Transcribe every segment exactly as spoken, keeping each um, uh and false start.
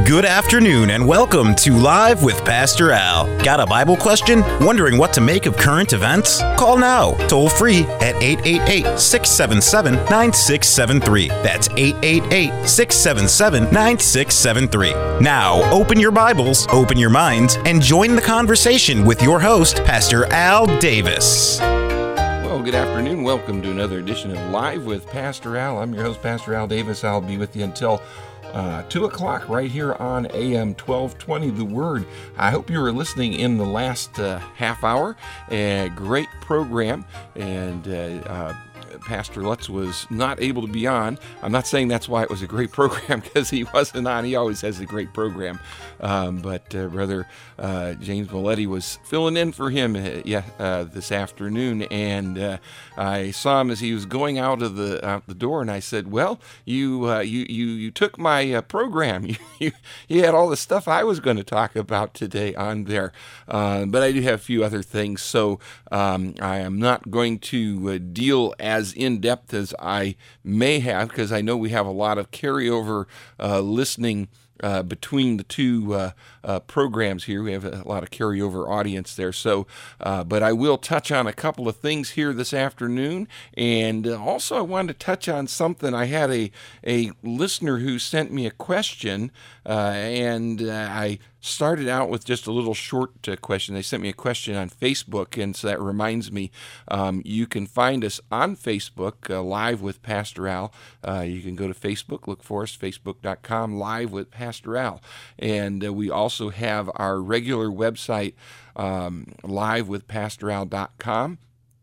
Good afternoon and welcome to Live with Pastor Al. Got a Bible question? Wondering what to make of current events? Call now, toll free at eight eight eight, six seven seven, nine six seven three. That's eight eight eight, six seven seven, nine six seven three. Now, open your Bibles, open your minds, and join the conversation with your host, Pastor Al Davis. Well, good afternoon. Welcome to another edition of Live with Pastor Al. I'm your host, Pastor Al Davis. I'll be with you until Uh, two o'clock right here on A M twelve twenty, The Word. I hope you were listening in the last uh, half hour. A great program, and uh, uh, Pastor Lutz was not able to be on. I'm not saying that's why it was a great program, because he wasn't on. He always has a great program. Um, but uh, Brother uh, James Milletti was filling in for him uh, yeah, uh, this afternoon, and uh, I saw him as he was going out of the out the door, and I said, "Well, you uh, you you you took my uh, program. You, you you had all the stuff I was going to talk about today on there, uh, but I do have a few other things, so um, I am not going to uh, deal as in depth as I may have, because I know we have a lot of carryover uh, listening." Uh, between the two uh, uh, programs here. We have a lot of carryover audience there. So, uh, but I will touch on a couple of things here this afternoon. And uh, also I wanted to touch on something. I had a, a listener who sent me a question, uh, and uh, I started out with just a little short uh, question. They sent me a question on Facebook, and so that reminds me, um, you can find us on Facebook, uh, Live with Pastor Al. Uh, you can go to Facebook, look for us, facebook dot com, Live with Pastor Al. And uh, we also have our regular website, um, live with pastor al dot com.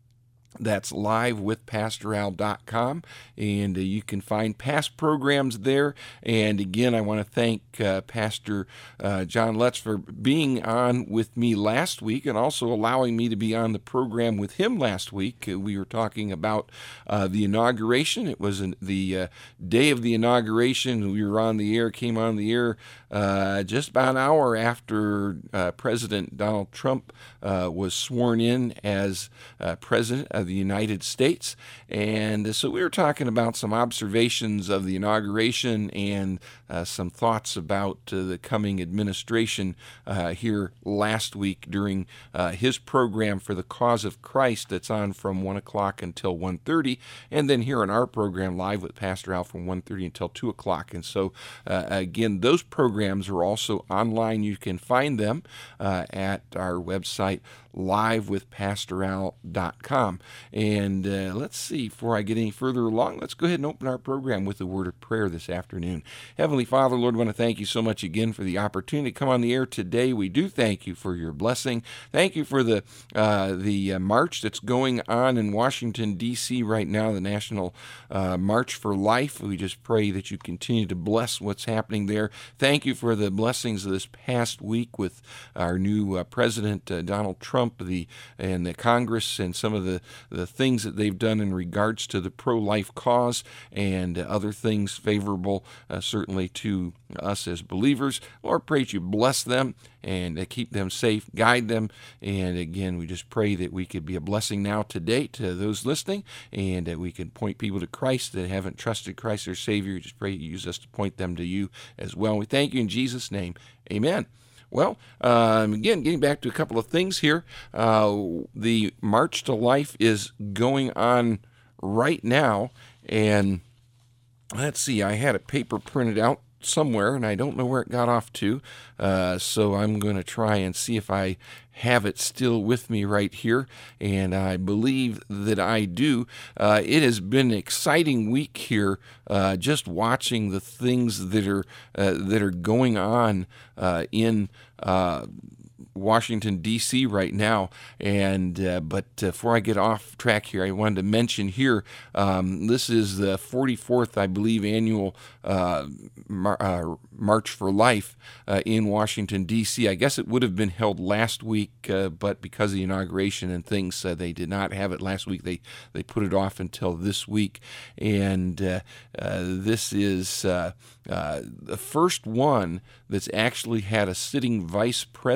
That's live with pastor al dot com, and uh, you can find past programs there. And again, I want to thank uh, Pastor uh, John Lutz for being on with me last week, and also allowing me to be on the program with him last week. Uh, we were talking about uh, the inauguration. It was an, the uh, day of the inauguration. We were on the air, came on the air uh, just about an hour after uh, President Donald Trump uh, was sworn in as uh, president of the United States. And so we were talking about some observations of the inauguration and uh, some thoughts about uh, the coming administration uh, here last week during uh, his program for the Cause of Christ that's on from one o'clock until one thirty, and then here on our program Live with Pastor Al from one thirty until two o'clock. And so uh, again, those programs are also online. You can find them uh, at our website, live with pastor al dot com. And uh, let's see, before I get any further along, let's go ahead and open our program with a word of prayer this afternoon. Heavenly Father, Lord, I want to thank you so much again for the opportunity to come on the air today. We do thank you for your blessing. Thank you for the uh, the uh, march that's going on in Washington, D C right now, the National uh, March for Life. We just pray that you continue to bless what's happening there. Thank you for the blessings of this past week with our new uh, President, uh, Donald Trump, the and the Congress, and some of the, the things that they've done in regards to the pro-life cause, and other things favorable uh, certainly to us as believers. Lord, pray that you bless them and uh, keep them safe, guide them. And again, we just pray that we could be a blessing now today to those listening, and that we can point people to Christ that haven't trusted Christ their Savior. Just pray you use us to point them to you as well. We thank you in Jesus' name. Amen. Well, um, again, getting back to a couple of things here, uh, the March to Life is going on right now, and let's see, I had a paper printed out somewhere, and I don't know where it got off to, uh, so I'm going to try and see if I have it still with me right here, and I believe that I do. Uh, it has been an exciting week here, uh, just watching the things that are uh, that are going on uh, in uh, Washington, D C right now. And uh, but uh, before I get off track here, I wanted to mention here, um, this is the forty-fourth, I believe, annual uh, Mar- uh, March for Life uh, in Washington, D C. I guess it would have been held last week, uh, but because of the inauguration and things, uh, they did not have it last week. They, they put it off until this week. And uh, uh, this is uh, uh, the first one that's actually had a sitting vice president.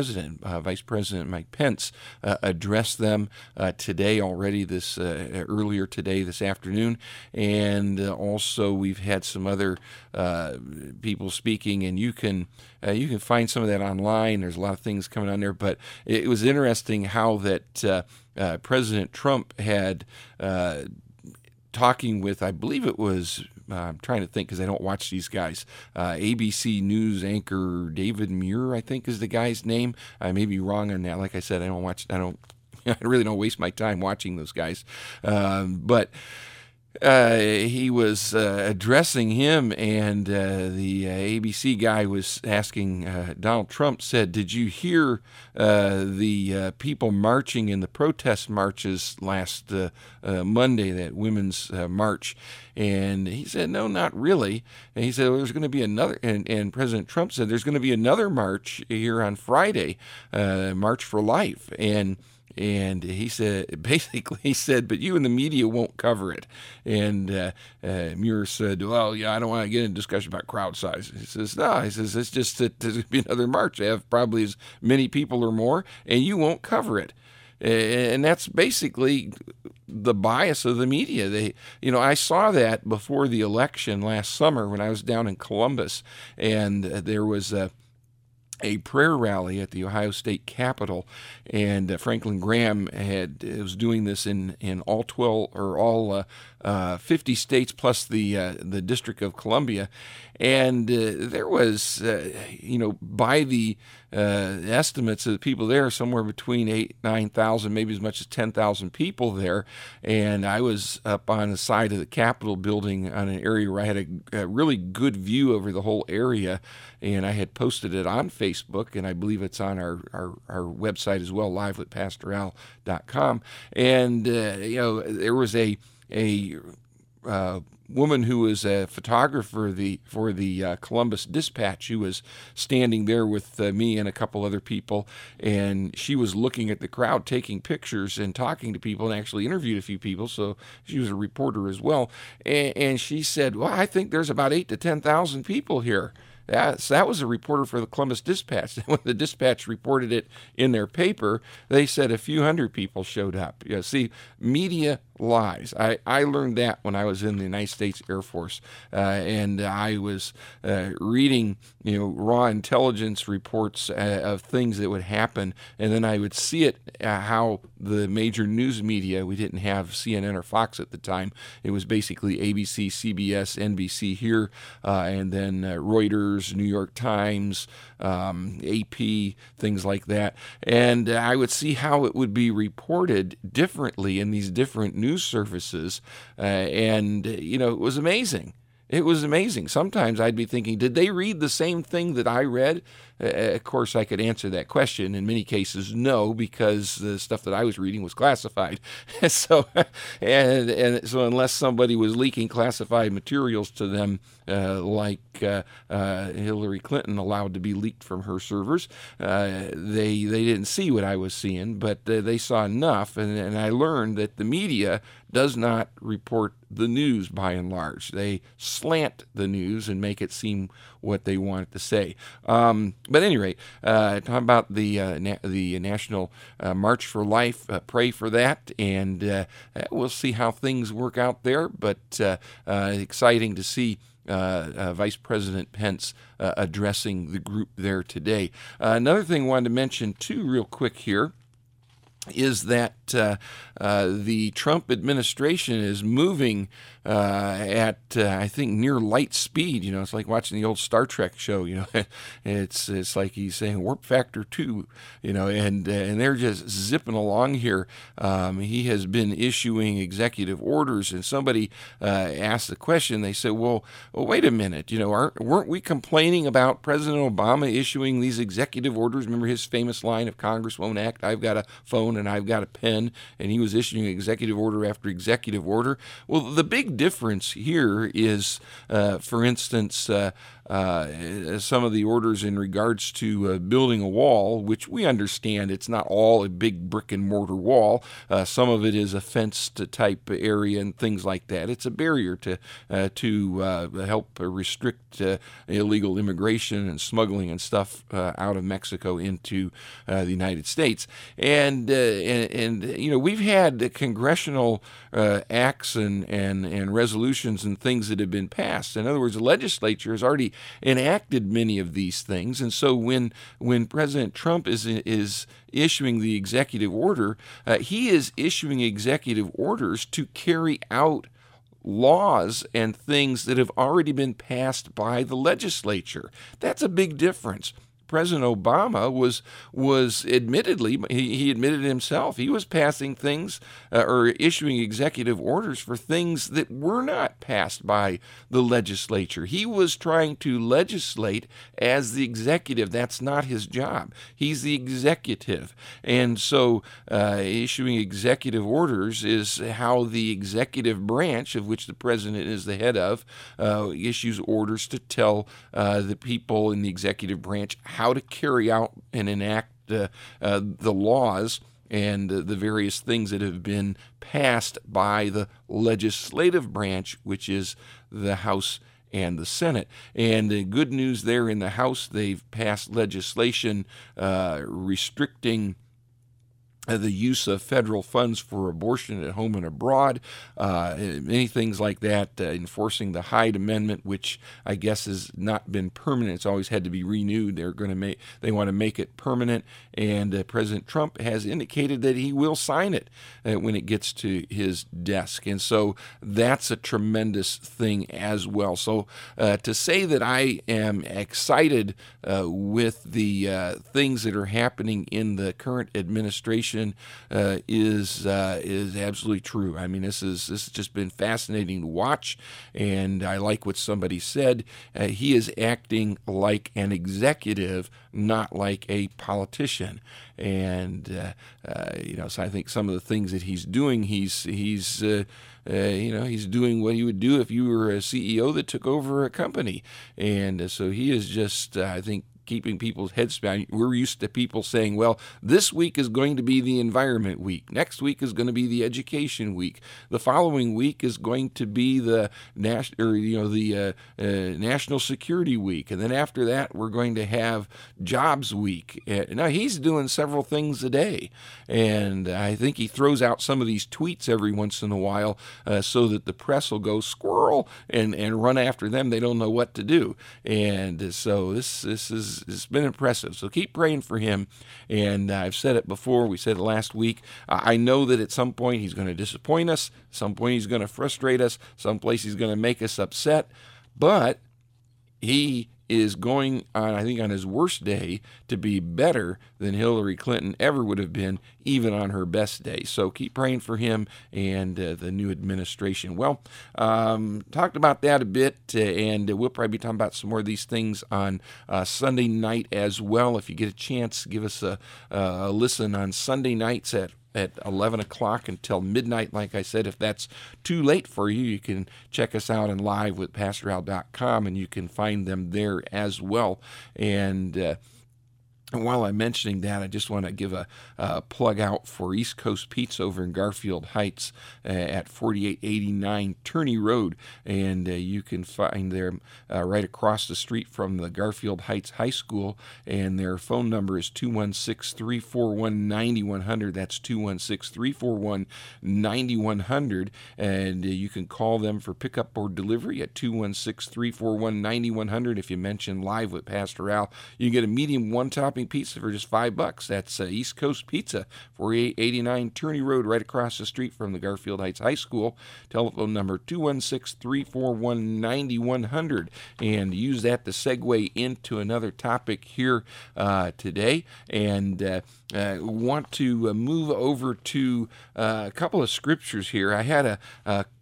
uh, Vice President Mike Pence uh, addressed them uh, today already, this uh, earlier today, this afternoon. And uh, also we've had some other uh, people speaking, and you can uh, you can find some of that online. There's a lot of things coming on there, but it was interesting how that uh, uh, President Trump had uh, talking with, I believe it was, uh, I'm trying to think because I don't watch these guys, uh, A B C News anchor David Muir, I think is the guy's name. I may be wrong on that. Like I said, I don't watch, I don't, I really don't waste my time watching those guys. Um, but Uh, he was uh, addressing him, and uh, the uh, A B C guy was asking, uh, Donald Trump said, did you hear uh, the uh, people marching in the protest marches last uh, uh, Monday, that women's uh, march? And he said, no, not really. And he said, well, there's going to be another, and, and President Trump said, there's going to be another march here on Friday, uh, March for Life. And And he said, basically, he said, but you and the media won't cover it. And uh, uh, Muir said, well, yeah, I don't want to get into discussion about crowd size. He says, no, he says, it's just that there's going to be another march. They have probably as many people or more, and you won't cover it. And that's basically the bias of the media. They, you know, I saw that before the election last summer when I was down in Columbus, and there was a a prayer rally at the Ohio State Capitol, and uh, Franklin Graham had was doing this in, in all twelve or all uh, uh, fifty states plus the uh, the District of Columbia, and uh, there was uh, you know by the uh, estimates of the people there, somewhere between eight nine thousand, maybe as much as ten thousand people there, and I was up on the side of the Capitol building on an area where I had a, a really good view over the whole area, and I had posted it on Facebook, and I believe it's on our, our, our website as well, live with pastor al dot com. And, uh, you know, there was a a uh, woman who was a photographer the, for the uh, Columbus Dispatch, who was standing there with uh, me and a couple other people, and she was looking at the crowd, taking pictures and talking to people, and actually interviewed a few people, so she was a reporter as well. And, and she said, well, I think there's about eight to ten thousand people here. That's, that was a reporter for the Columbus Dispatch. When the Dispatch reported it in their paper, they said a few hundred people showed up. You know, see, media lies. I, I learned that when I was in the United States Air Force, uh, and I was uh, reading, you know, raw intelligence reports uh, of things that would happen, and then I would see it uh, how the major news media, we didn't have C N N or Fox at the time. It was basically A B C, C B S, N B C here, uh, and then uh, Reuters, New York Times, um, A P, things like that. And uh, I would see how it would be reported differently in these different news services, uh, and, you know, it was amazing. It was amazing. Sometimes I'd be thinking, did they read the same thing that I read? Uh, of course, I could answer that question. In many cases, no, because the stuff that I was reading was classified. so, and, and so unless somebody was leaking classified materials to them, uh, like uh, uh, Hillary Clinton allowed to be leaked from her servers, uh, they they didn't see what I was seeing, but uh, they saw enough. And, and I learned that the media does not report the news by and large. They slant the news and make it seem what they want it to say. Um, but at any rate, uh, talking about the uh, na- the National uh, March for Life, uh, pray for that, and uh, we'll see how things work out there. But uh, uh, exciting to see Uh, uh, Vice President Pence uh, addressing the group there today. Uh, another thing I wanted to mention, too, real quick here, is that uh, uh, the Trump administration is moving uh, at, uh, I think, near light speed. You know, it's like watching the old Star Trek show. You know, it's it's like he's saying warp factor two. You know, and and they're just zipping along here. Um, he has been issuing executive orders, and somebody uh, asked the question. They said, "Well, well wait a minute. You know, aren't, weren't we complaining about President Obama issuing these executive orders? Remember his famous line, 'If Congress won't act, I've got a phone. phone and I've got a pen, and he was issuing executive order after executive order. Well, the big difference here is, uh, for instance, uh, uh, some of the orders in regards to uh, building a wall, which we understand it's not all a big brick and mortar wall. Uh, some of it is a fenced type area and things like that. It's a barrier to uh, to uh, help restrict uh, illegal immigration and smuggling and stuff uh, out of Mexico into uh, the United States. And, uh, and and you know, we've had congressional uh, acts and, and and resolutions and things that have been passed. In other words, the legislature has already enacted many of these things, and so when when President Trump is is issuing the executive order, uh, he is issuing executive orders to carry out laws and things that have already been passed by the legislature. That's a big difference. President Obama was was admittedly, he, he admitted himself, he was passing things uh, or issuing executive orders for things that were not passed by the legislature. He was trying to legislate as the executive. That's not his job. He's the executive. And so uh, issuing executive orders is how the executive branch, of which the president is the head of, uh, issues orders to tell uh, the people in the executive branch how to carry out and enact uh, uh, the laws and uh, the various things that have been passed by the legislative branch, which is the House and the Senate. And the good news there in the House, they've passed legislation uh, restricting Uh, the use of federal funds for abortion at home and abroad, uh, many things like that, uh, enforcing the Hyde Amendment, which I guess has not been permanent. It's always had to be renewed. They're going to make, they want to make it permanent, and uh, President Trump has indicated that he will sign it uh, when it gets to his desk. And so that's a tremendous thing as well. So uh, to say that I am excited uh, with the uh, things that are happening in the current administration Uh, is uh, is absolutely true. I mean, this is this has just been fascinating to watch, and I like what somebody said. Uh, he is acting like an executive, not like a politician. And uh, uh, you know, so I think some of the things that he's doing, he's he's uh, uh, you know, he's doing what he would do if you were a C E O that took over a company, and uh, so he is just, uh, I think, keeping people's heads down. We're used to people saying, well, this week is going to be the environment week. Next week is going to be the education week. The following week is going to be the nas- or, you know, the uh, uh, national security week. And then after that, we're going to have jobs week. Uh, now, he's doing several things a day. And I think he throws out some of these tweets every once in a while uh, so that the press will go squirrel and, and run after them. They don't know what to do. And so this, this is It's been impressive. So keep praying for him. And uh, I've said it before. We said it last week. Uh, I know that at some point he's going to disappoint us. Some point he's going to frustrate us. Some place he's going to make us upset. But he is going on, I think, on his worst day to be better than Hillary Clinton ever would have been, even on her best day. So keep praying for him and uh, the new administration. Well, um, talked about that a bit, uh, and we'll probably be talking about some more of these things on uh, Sunday night as well. If you get a chance, give us a, a listen on Sunday nights at at eleven o'clock until midnight. Like I said, if that's too late for you, you can check us out on live with pastor al dot com, and you can find them there as well. And uh, And while I'm mentioning that, I just want to give a, a plug out for East Coast Pizza over in Garfield Heights uh, at forty-eight eighty-nine Turney Road. And uh, you can find them uh, right across the street from the Garfield Heights High School. And their phone number is two one six, three four one, nine one zero zero. That's two one six, three four one, nine one zero zero. And uh, you can call them for pickup or delivery at two one six, three four one, nine one zero zero. If you mention Live with Pastor Al, you can get a medium one-topping pizza for just five bucks. That's uh, East Coast Pizza, forty-eight eighty-nine Turney Road, right across the street from the Garfield Heights High School. Telephone number two one six, three four one, nine one zero zero. And use that to segue into another topic here uh, today. And uh, uh, want to uh, move over to uh, a couple of scriptures here. I had a, a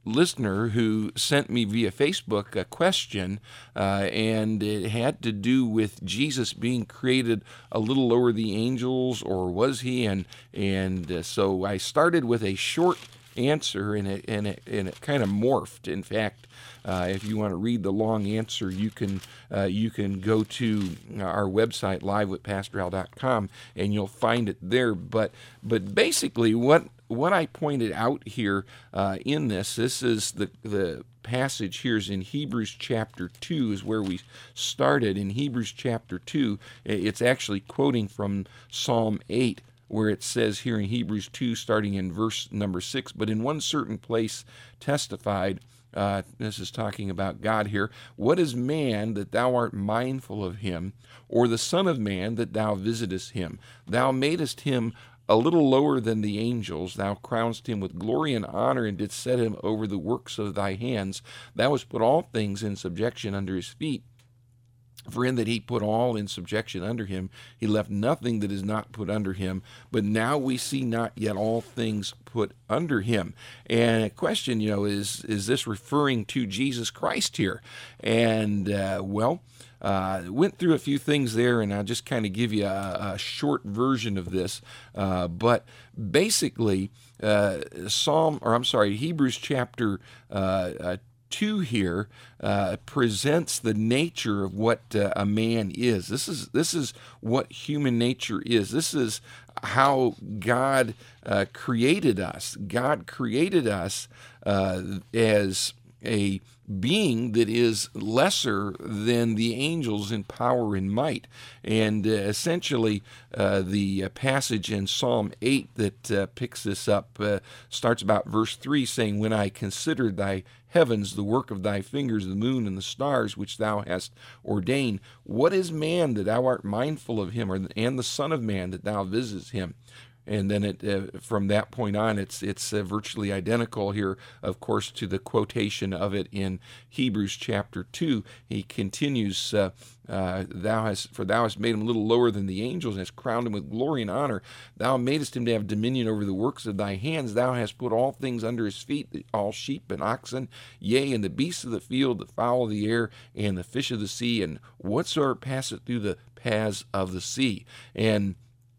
listener who sent me via Facebook a question, uh, and it had to do with Jesus being created a little lower than the angels, or was he? And and uh, so I started with a short answer, and it and it, and it kind of morphed. In fact, uh, if you want to read the long answer, you can uh, you can go to our website live with pastor al dot com, and you'll find it there. But but basically, what what I pointed out here uh, in this, this is the the passage here is in Hebrews chapter two is where we started. In Hebrews chapter two, it's actually quoting from Psalm eight, where it says here in Hebrews two, starting in verse number six, but in one certain place testified, uh, this is talking about God here, what is man that thou art mindful of him, or the son of man that thou visitest him? Thou madest him a little lower than the angels. Thou crownest him with glory and honor, and didst set him over the works of thy hands. Thou hast put all things in subjection under his feet. For in that he put all in subjection under him, he left nothing that is not put under him. But now we see not yet all things put under him. And a question, you know, is is this referring to Jesus Christ here? And, uh, well, Uh, went through a few things there, and I'll just kind of give you a, a short version of this. Uh, but basically, uh, Psalm, or I'm sorry, Hebrews chapter uh, uh, two here uh, presents the nature of what uh, a man is. This is this is what human nature is. This is how God uh, created us. God created us uh, as a being that is lesser than the angels in power and might. And uh, essentially, uh, the uh, passage in Psalm eight that uh, picks this up uh, starts about verse three, saying, when I considered thy heavens, the work of thy fingers, the moon and the stars, which thou hast ordained, what is man that thou art mindful of him, or, and the son of man that thou visitest him? And then it, uh, from that point on, it's it's uh, virtually identical here, of course, to the quotation of it in Hebrews chapter two. He continues, uh, uh, "Thou hast, for thou hast made him a little lower than the angels, and hast crowned him with glory and honor. Thou madest him to have dominion over the works of thy hands. Thou hast put all things under his feet, all sheep and oxen, yea, and the beasts of the field, the fowl of the air, and the fish of the sea, and whatsoever passeth through the paths of the sea." And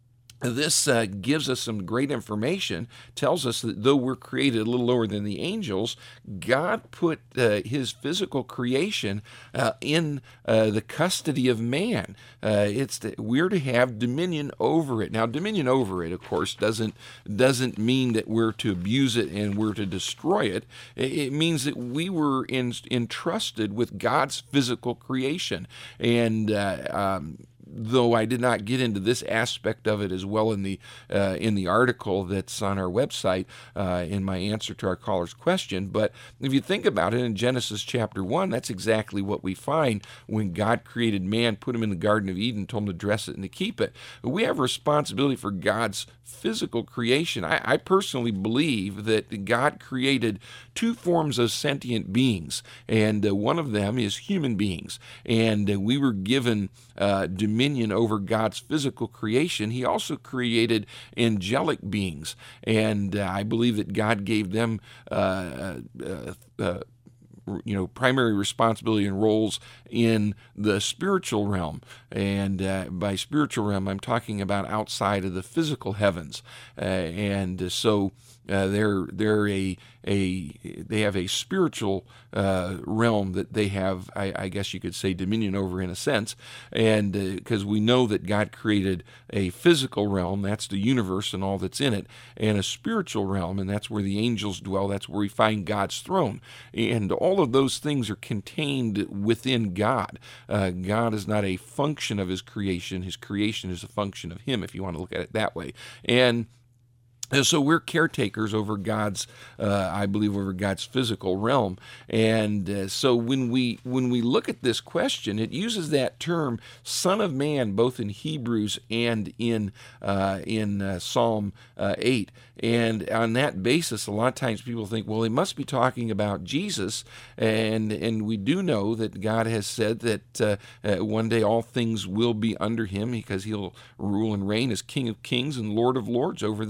this uh, gives us some great information, tells us that though we're created a little lower than the angels, God put uh, his physical creation uh, in uh, the custody of man. Uh, it's the, we're to have dominion over it. Now, dominion over it, of course, doesn't doesn't mean that we're to abuse it and we're to destroy it. It means that we were in, entrusted with God's physical creation. And uh, um, though I did not get into this aspect of it as well in the uh, in the article that's on our website uh, in my answer to our caller's question, but if you think about it, in Genesis chapter one, that's exactly what we find when God created man, put him in the Garden of Eden, told him to dress it and to keep it. We have a responsibility for God's physical creation. I, I personally believe that God created two forms of sentient beings, and uh, one of them is human beings, and uh, we were given uh, dominion over God's physical creation. He also created angelic beings, and uh, I believe that God gave them uh, uh, uh, you know, primary responsibility and roles in the spiritual realm. And uh, by spiritual realm, I'm talking about outside of the physical heavens. Uh, and so uh, they're they're a a they have a spiritual uh, realm that they have, I, I guess you could say, dominion over in a sense. And because uh, we know that God created a physical realm, that's the universe and all that's in it, and a spiritual realm, and that's where the angels dwell. That's where we find God's throne. And all of those things are contained within God. Uh, God is not a function of his creation. His creation is a function of him, if you want to look at it that way. And And so we're caretakers over God's, uh, I believe, over God's physical realm. And uh, so when we when we look at this question, it uses that term "Son of Man" both in Hebrews and in uh, in uh, Psalm uh, eight. And on that basis, a lot of times people think, well, they must be talking about Jesus. And and we do know that God has said that uh, uh, one day all things will be under him, because he'll rule and reign as King of Kings and Lord of Lords over this world.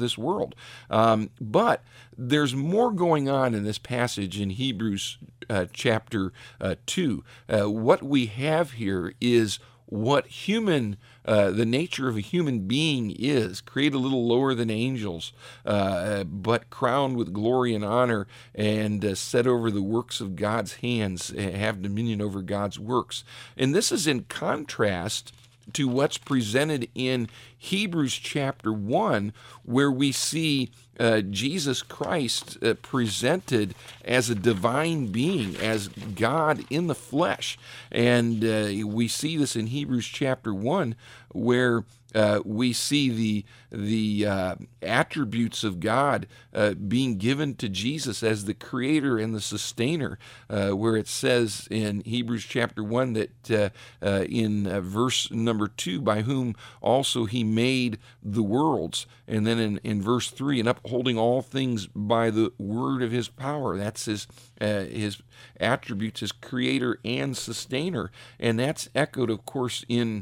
world. Um, but there's more going on in this passage in Hebrews uh, chapter uh, two. Uh, what we have here is what human, uh, the nature of a human being is, created a little lower than angels, uh, but crowned with glory and honor, and uh, set over the works of God's hands, have dominion over God's works. And this is in contrast to what's presented in Hebrews chapter one, where we see uh, Jesus Christ uh, presented as a divine being, as God in the flesh. And uh, we see this in Hebrews chapter one, where Uh, we see the the uh, attributes of God uh, being given to Jesus as the creator and the sustainer, uh, where it says in Hebrews chapter one that uh, uh, in uh, verse number two, by whom also he made the worlds. And then in, in verse three, and upholding all things by the word of his power. That's his, uh, his attributes as creator and sustainer. And that's echoed, of course, in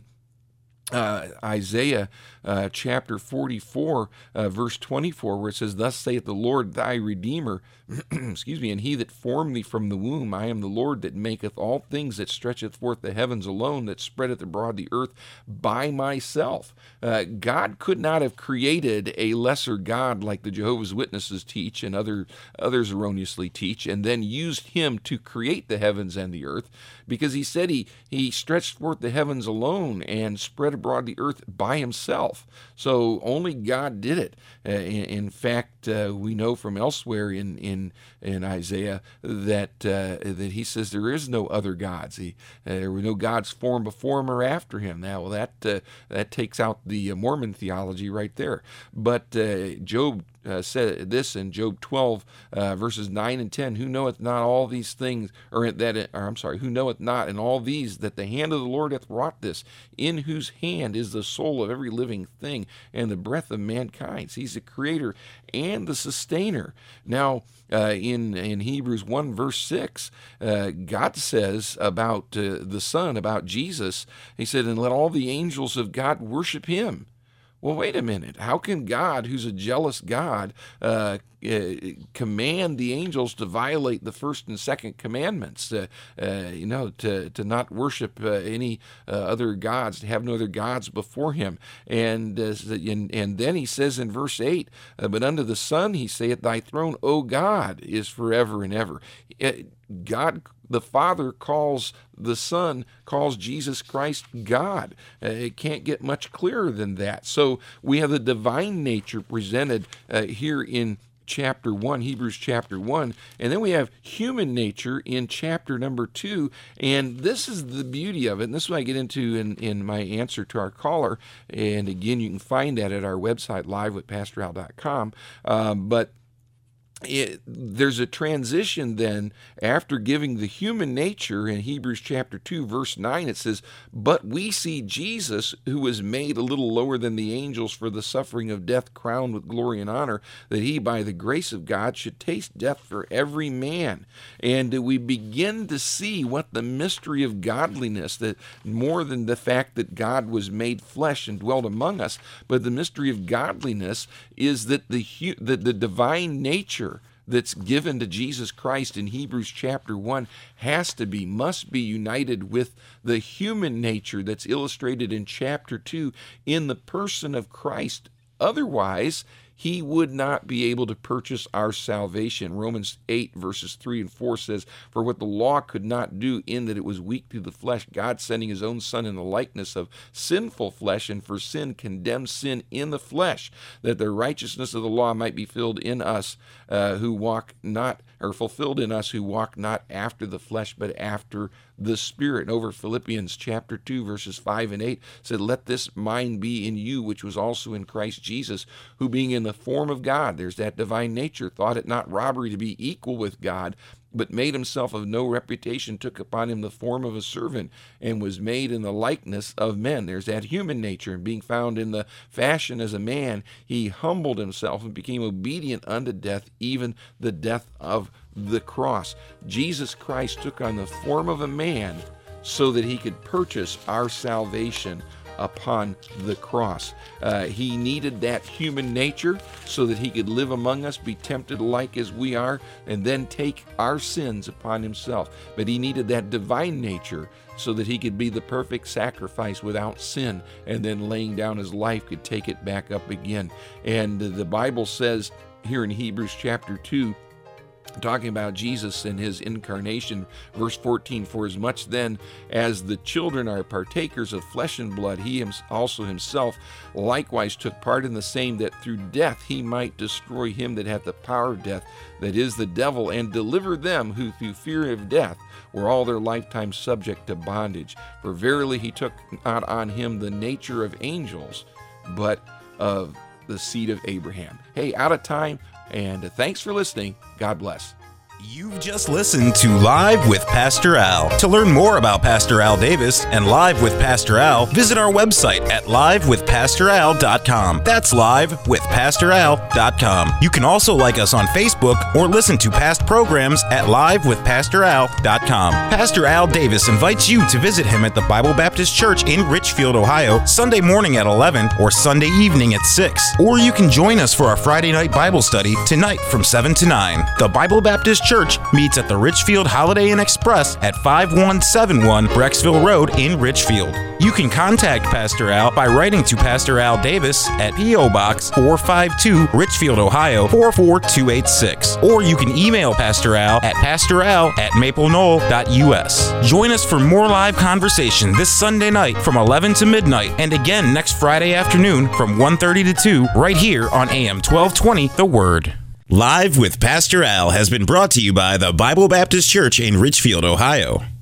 Uh, Isaiah uh, chapter forty-four, uh, verse twenty-four, where it says, "Thus saith the Lord thy Redeemer, excuse me, and he that formed thee from the womb. I am the Lord that maketh all things, that stretcheth forth the heavens alone, that spreadeth abroad the earth by myself." Uh, God could not have created a lesser God like the Jehovah's Witnesses teach and other others erroneously teach, and then used him to create the heavens and the earth, because he said he, he stretched forth the heavens alone and spread abroad the earth by himself. So only God did it. Uh, in, in fact, uh, we know from elsewhere in in, in Isaiah that uh, that he says there is no other gods. He, uh, there were no gods formed before him or after him. Now, well, that uh, that takes out the Mormon theology right there. But uh, Job Uh, said this in Job twelve, uh, verses nine and ten, "Who knoweth not all these things, or that, or I'm sorry, who knoweth not in all these that the hand of the Lord hath wrought this, in whose hand is the soul of every living thing, and the breath of mankind." So he's the creator and the sustainer. Now, uh, in, in Hebrews one, verse six, uh, God says about uh, the Son, about Jesus, he said, "And let all the angels of God worship him." Well, wait a minute. How can God, who's a jealous God, uh, uh, command the angels to violate the first and second commandments? Uh, uh, you know, to to not worship uh, any uh, other gods, to have no other gods before him. And uh, and, and then he says in verse eight, uh, "But unto the Son he saith, Thy throne, O God, is forever and ever." Uh, God, the Father, calls the Son, calls Jesus Christ God. Uh, it can't get much clearer than that. So we have the divine nature presented uh, here in chapter one, Hebrews chapter one, and then we have human nature in chapter number two, and this is the beauty of it, and this is what I get into in, in my answer to our caller, and again, you can find that at our website, live with pastor al dot com, um, but It, there's a transition then after giving the human nature in Hebrews chapter two, verse nine. It says, "But we see Jesus, who was made a little lower than the angels for the suffering of death, crowned with glory and honor, that he by the grace of God should taste death for every man." And we begin to see what the mystery of godliness, that more than the fact that God was made flesh and dwelt among us, but the mystery of godliness is that the, that the divine nature that's given to Jesus Christ in Hebrews chapter one has to be, must be united with the human nature that's illustrated in chapter two in the person of Christ. Otherwise, he would not be able to purchase our salvation. Romans eight, verses three and four says, "For what the law could not do, in that it was weak through the flesh, God sending his own Son in the likeness of sinful flesh, and for sin condemned sin in the flesh, that the righteousness of the law might be filled in us uh, who walk not, or fulfilled in us who walk not after the flesh, but after the Spirit." And over Philippians chapter two, verses five and eight said, "Let this mind be in you, which was also in Christ Jesus, who being in the form of God," there's that divine nature, "thought it not robbery to be equal with God, but made himself of no reputation, took upon him the form of a servant, and was made in the likeness of men." There's that human nature, and being found in the fashion as a man, he humbled himself and became obedient unto death, even the death of the cross. Jesus Christ took on the form of a man so that he could purchase our salvation upon the cross. Uh, he needed that human nature so that he could live among us, be tempted like as we are, and then take our sins upon himself. But he needed that divine nature so that he could be the perfect sacrifice without sin, and then laying down his life could take it back up again. And the Bible says here in Hebrews chapter two, talking about Jesus and his incarnation, verse fourteen, for as much then as the children are partakers of flesh and blood, he also himself likewise took part in the same, that through death he might destroy him that hath the power of death, that is the devil, and deliver them who through fear of death were all their lifetime subject to bondage. For verily he took not on him the nature of angels, but of the seed of Abraham. Hey, out of time, and thanks for listening. God bless. You've just listened to Live with Pastor Al. To learn more about Pastor Al Davis and Live with Pastor Al, visit our website at live with pastor al dot com. That's live with pastor al dot com. You can also like us on Facebook or listen to past programs at live with pastor al dot com. Pastor Al Davis invites you to visit him at the Bible Baptist Church in Richfield, Ohio, Sunday morning at eleven or Sunday evening at six. Or you can join us for our Friday night Bible study tonight from seven to nine. The Bible Baptist Church Church meets at the Richfield Holiday Inn Express at five one seven one Brecksville Road in Richfield. You can contact Pastor Al by writing to Pastor Al Davis at P O Box four five two, Richfield, Ohio four four two eight six. Or you can email Pastor Al at pastoral at maple knoll dot u s. Join us for more live conversation this Sunday night from eleven to midnight, and again next Friday afternoon from one thirty to two, right here on A M twelve twenty The Word. Live with Pastor Al has been brought to you by the Bible Baptist Church in Richfield, Ohio.